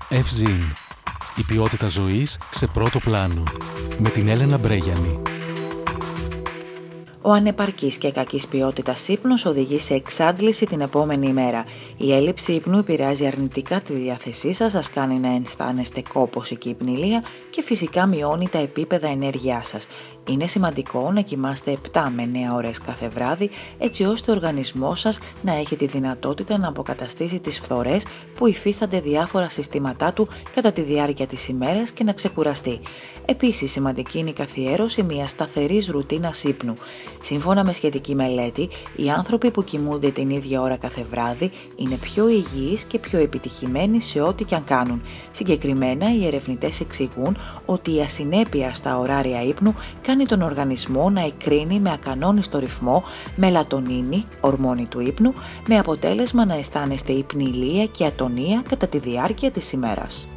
Ευζήν. Η ποιότητα ζωής σε πρώτο πλάνο. Με την Έλενα Μπρέγιανη. Ο ανεπαρκής και κακής ποιότητας ύπνος οδηγεί σε εξάντληση την επόμενη ημέρα. Η έλλειψη ύπνου επηρεάζει αρνητικά τη διάθεσή σας, σας κάνει να αισθάνεστε κόπωση και υπνηλία και φυσικά μειώνει τα επίπεδα ενέργειάς σας. Είναι σημαντικό να κοιμάστε 7 με 9 ώρες κάθε βράδυ, έτσι ώστε ο οργανισμός σας να έχει τη δυνατότητα να αποκαταστήσει τις φθορές που υφίστανται διάφορα συστήματά του κατά τη διάρκεια της ημέρας και να ξεκουραστεί. Επίσης, σημαντική είναι η καθιέρωση μιας σταθερής ρουτίνας ύπνου. Σύμφωνα με σχετική μελέτη, οι άνθρωποι που κοιμούνται την ίδια ώρα κάθε βράδυ είναι πιο υγιείς και πιο επιτυχημένοι σε ό,τι και αν κάνουν. Συγκεκριμένα, οι ερευνητές εξηγούν ότι η ασυνέπεια στα ωράρια ύπνου κάνει τον οργανισμό να εκρίνει με ακανόνιστο ρυθμό μελατονίνη, ορμόνη του ύπνου, με αποτέλεσμα να αισθάνεστε υπνηλία και ατονία κατά τη διάρκεια της ημέρας.